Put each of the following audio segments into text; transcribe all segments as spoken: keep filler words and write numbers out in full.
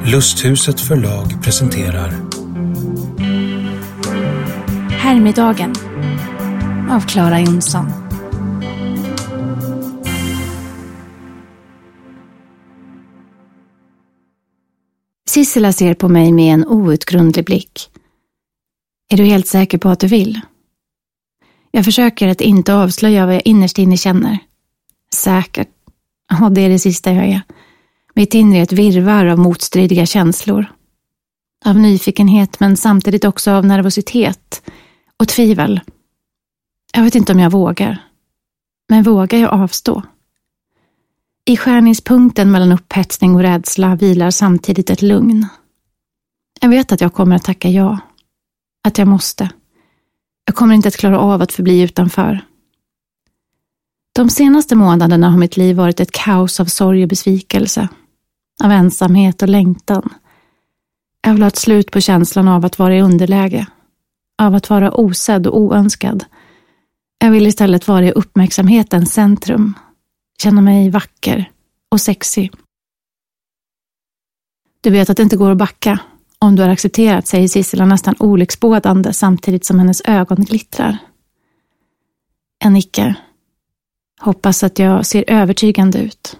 Lusthuset förlag presenterar Härmiddagen av Clara Jonsson. Sissela ser på mig med en outgrundlig blick. Är du helt säker på att du vill? Jag försöker att inte avslöja vad jag innerst inne känner. Säkert. Ja, det är det sista jag är. Mitt inre är ett virrvarr av motstridiga känslor. Av nyfikenhet men samtidigt också av nervositet och tvivel. Jag vet inte om jag vågar. Men vågar jag avstå? I skärningspunkten mellan upphetsning och rädsla vilar samtidigt ett lugn. Jag vet att jag kommer att tacka ja. Att jag måste. Jag kommer inte att klara av att förbli utanför. De senaste månaderna har mitt liv varit ett kaos av sorg och besvikelse. Av ensamhet och längtan. Jag vill ha ett slut på känslan av att vara i underläge. Av att vara osedd och oönskad. Jag vill istället vara i uppmärksamhetens centrum. Känna mig vacker och sexig. Du vet att det inte går att backa om du har accepterat, säger Sissela nästan olycksbådande samtidigt som hennes ögon glittrar. Jag nickar. Hoppas att jag ser övertygande ut.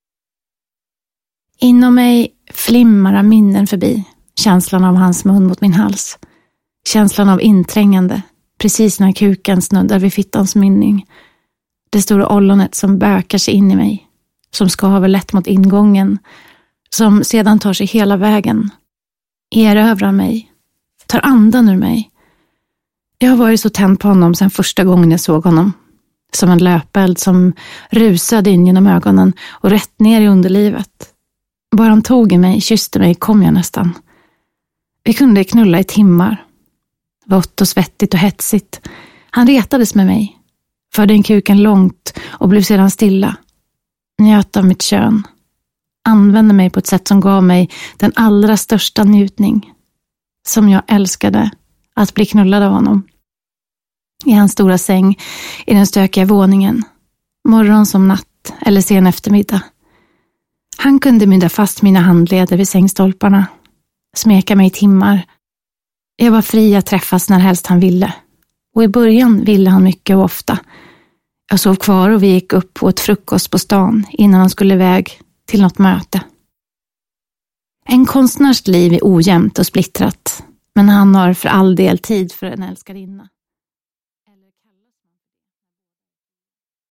Inom mig flimmar minnen förbi. Känslan av hans mun mot min hals. Känslan av inträngande. Precis när kuken snuddar vid fittans mynning. Det stora ollonet som bökar sig in i mig. Som skaver lätt mot ingången. Som sedan tar sig hela vägen. Erövrar mig. Tar andan ur mig. Jag har varit så tänd på honom sedan första gången jag såg honom. Som en löpeld som rusade in genom ögonen och rätt ner i underlivet. Bara han tog i mig, kysste mig, kom jag nästan. Vi kunde knulla i timmar. Vått och svettigt och hetsigt. Han retades med mig. Förde en kuken långt och blev sedan stilla. Njöt av mitt kön. Använde mig på ett sätt som gav mig den allra största njutning. Som jag älskade att bli knullad av honom. I hans stora säng, i den stökiga våningen. Morgon som natt eller sen eftermiddag. Han kunde mynda fast mina handleder vid sängstolparna. Smeka mig i timmar. Jag var fri att träffas när helst han ville. Och i början ville han mycket och ofta. Jag sov kvar och vi gick upp på ett frukost på stan innan han skulle iväg till något möte. En konstnärs liv är ojämnt och splittrat. Men han har för all del tid för en älskarinna.